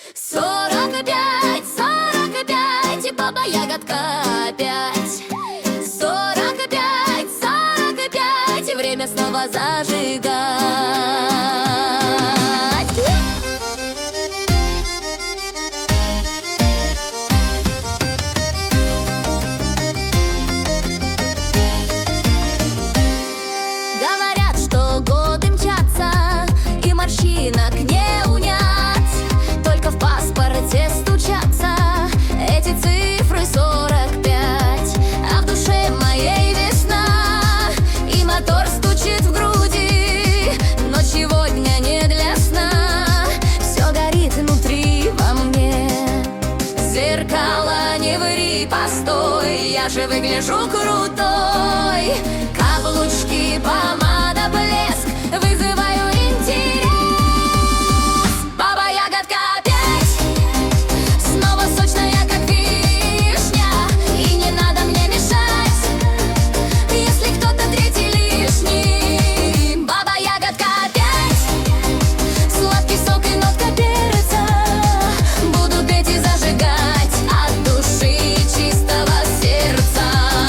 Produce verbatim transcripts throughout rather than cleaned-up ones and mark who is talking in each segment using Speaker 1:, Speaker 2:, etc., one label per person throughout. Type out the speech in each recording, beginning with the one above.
Speaker 1: Сорок пять, сорок пять, и баба ягодка опять. Сорок пять, сорок пять, и время снова зажигать. Говорят, что годы мчатся, и морщинок не унять. Только в паспорте стучатся эти цифры сорок пять. А в душе моей весна, и мотор стучит в груди. Но сегодня не для сна, все горит внутри во мне. Зеркало, не ври, постой, я же выгляжу крутой. Каблучки, помада, блеск, вызываю интерес. Баба ягодка опять, снова сочная, как вишня. И не надо мне мешать, если кто-то третий лишний. Баба ягодка опять, сладкий сок и нотка перца. Буду петь и зажигать от души чистого сердца.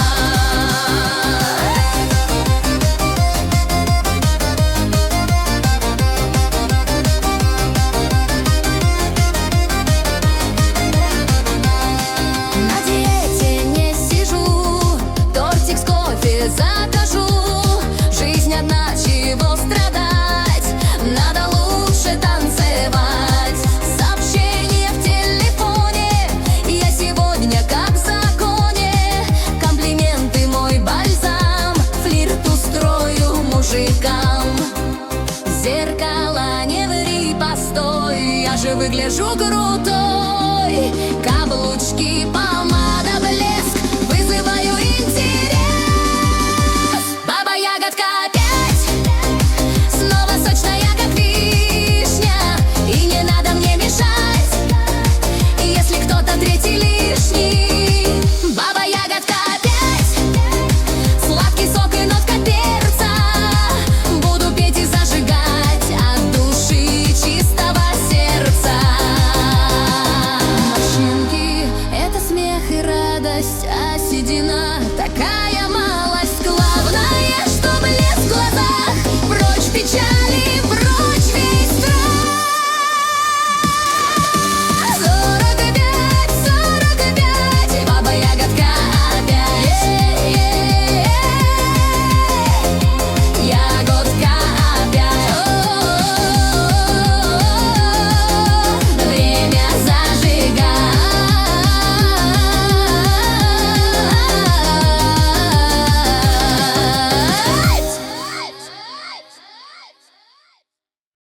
Speaker 1: На диете не сижу, тортик с кофе закажу. Жизнь одна, чего страдать, надо лучше танцевать. Сообщение в телефоне, я сегодня как в законе. Комплименты мой бальзам, флирт устрою мужикам. Зеркало, не ври, постой, я же выгляжу крутой. Каблучки, помада,